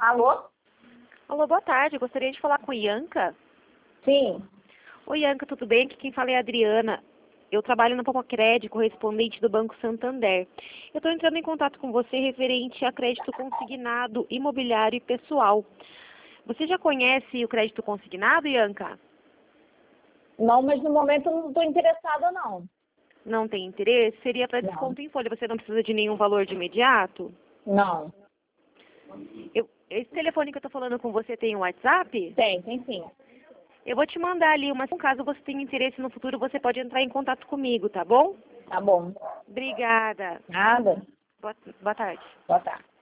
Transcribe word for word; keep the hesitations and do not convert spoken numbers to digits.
Alô? Alô, boa tarde. Gostaria de falar com a Ianca. Sim. Oi, Ianca, tudo bem? Aqui quem fala é a Adriana. Eu trabalho na Popocred, correspondente do Banco Santander. Eu estou entrando em contato com você referente a crédito consignado, imobiliário e pessoal. Você já conhece o crédito consignado, Ianca? Não, mas no momento eu não estou interessada, não. Não tem interesse? Seria para Não. desconto em folha. Você não precisa de nenhum valor de imediato? Não. Eu, esse telefone que eu estou falando com você tem um WhatsApp? Tem, tem sim. Eu vou te mandar ali, mas caso você tenha interesse no futuro, você pode entrar em contato comigo, tá bom? Tá bom. Obrigada. Nada. Boa, boa tarde. Boa tarde.